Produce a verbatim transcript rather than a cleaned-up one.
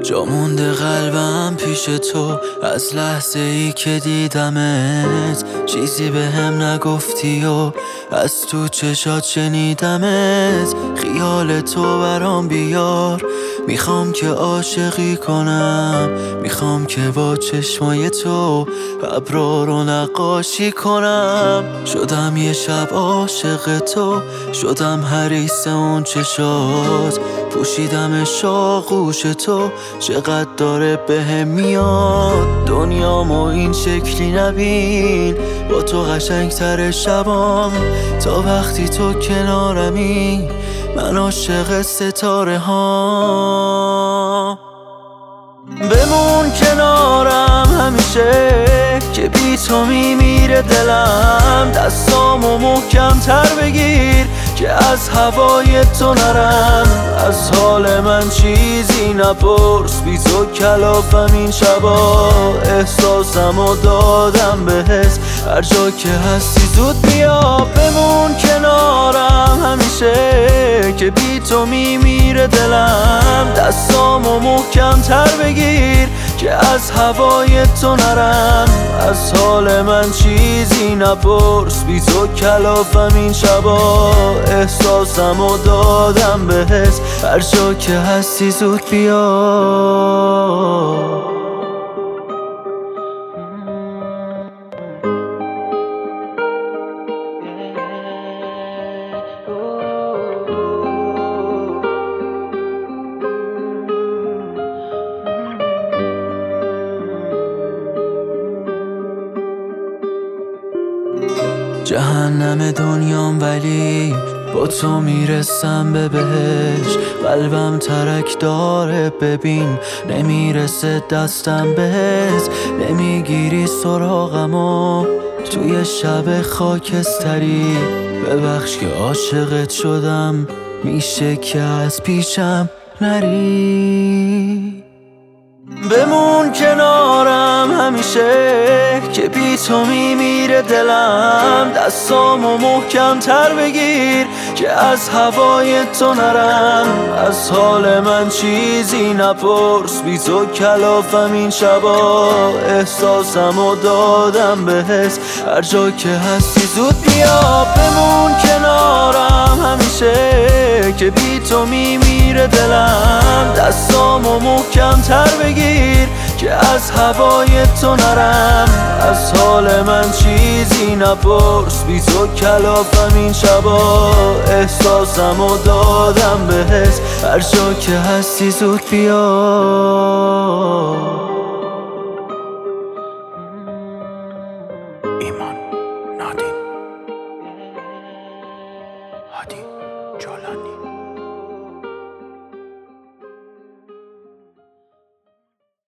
جا مونده قلبم پیش تو از لحظه ای که دیدمت. چیزی به هم نگفتی و از تو چشات شنیدمت. خیال تو برام بیار، میخوام که عاشقی کنم. میخوام که با چشمای تو ابرا رو نقاشی کنم. شدم یه شب عاشق تو، شدم حریص اون چشات. پوشیدمش آغوش تو، چقدر داره بهم میاد. دنیامو این شکلی نبین، با تو قشنگتر شبام. تا وقتی تو کنارمی، من عاشق ستاره ها. بمون کنارم همیشه که بی تو میمیره دلم. دستامو محکم تر بگیر که از هوای تو نرم. از حال من چیزی نپرس، بی تو کلافم این شبا. احساسمو دادم بهت، هر جا که هستی زود بیا. بمون کنارم همیشه که بی تو میمیره دلم. دستامو محکم تر بگیر که از هوای تو نرم. از حال من چیزی نپرس، بی تو کلافم این شبا. احساسمو دادم بهت، هر جا که هستی زود بیا. جهنم دنیام ولی با تو میرسم به بهش. قلبم ترک داره ببین، نمیرسه دستم بهت. نمیگیری سراغمو توی شب خاکستری. ببخش که عاشقت شدم، میشه که از پیشم نری. بمون کنارم همیشه که بی تو میمیره دلم. دستامو محکم تر بگیر که از هوای تو نرم. از حال من چیزی نپرس، بی تو کلافم این شبا. احساسمو دادم بهت، هر جا که هستی زود بیا. بمون کنارم همیشه که بی تو میمیره دلم. دستامو محکم تر بگیر که از هوای تو نرم. از حال من چیزی نپرس، بی تو کلافم این شبا. احساسمو دادم بهت، هر جا که هستی زود بیا.